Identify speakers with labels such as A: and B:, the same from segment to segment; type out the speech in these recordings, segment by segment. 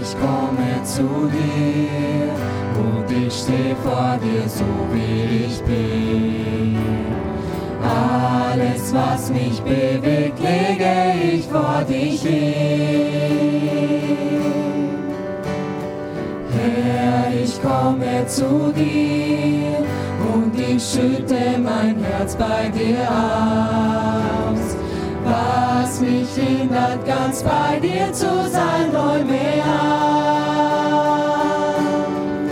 A: ich komme zu dir und ich stehe vor dir, so wie ich bin. Alles, was mich bewegt, lege ich vor dich hin. Herr, ich komme zu dir und ich schütte mein Herz bei dir aus. Was mich hindert, ganz bei dir zu sein, räume ab.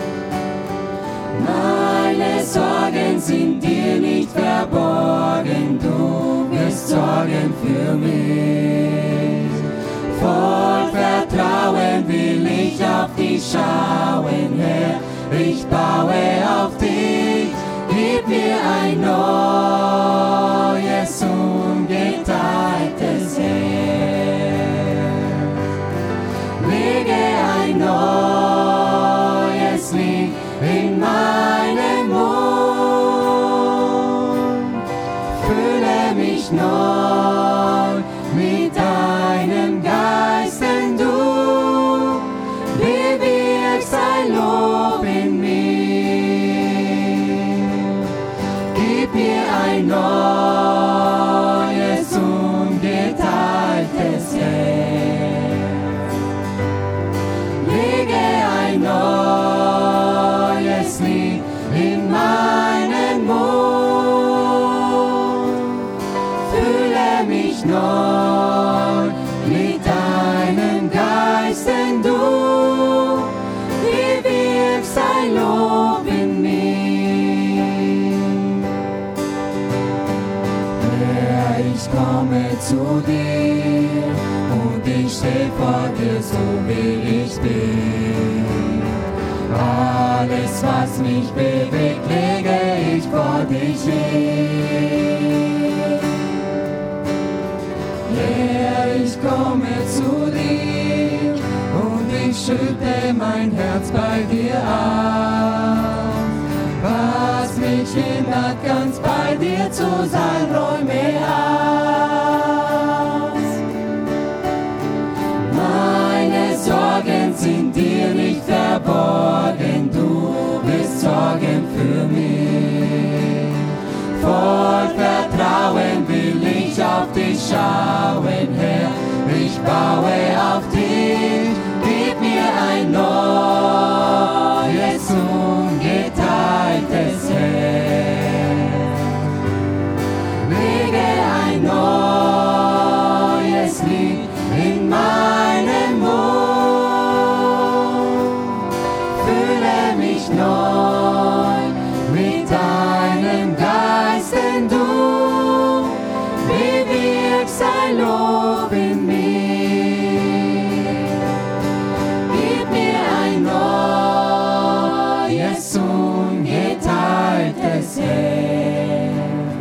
A: Meine Sorgen sind dir nicht verborgen, du wirst sorgen für mich. Voll Vertrauen will ich auf dich schauen, Herr, ich baue auf dich. Gib mir ein neues, ungeteiltes Herz. Lege ein neues Lied in meinen Mund. Fülle mich neu mit deinem Geist, denn du bewirkst ein Lob in mir. Gib mir ein neues, ungeteiltes Herz. Lege ein neues Lied in meinen Mund. Fülle mich neu mit deinem Geist, denn du bewirkst ein Lob in mir. Ich komme zu dir und ich stehe vor dir, so wie ich bin. Alles, was mich bewegt, lege ich vor dich hin. Herr, ich komme zu dir und ich schütte mein Herz bei dir aus. Was mich hindert, ganz bei dir zu sein, räume aus. Meine Sorgen sind dir nicht verborgen, du wirst sorgen für mich. Voll Vertrauen will ich auf dich schauen, Herr, ich baue auf dich. Gib mir ein neues, ungeteiltes Herz. Lege ein neues Lied in meinen Mund. Fülle mich neu mit deinem Geist, denn du bewirkst ein Lob in mir. Gib mir ein neues, ungeteiltes Herz.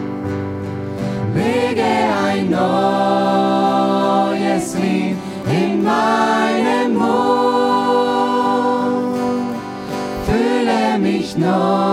A: Lege ein neues Lied in meinen Mund. Fülle mich neu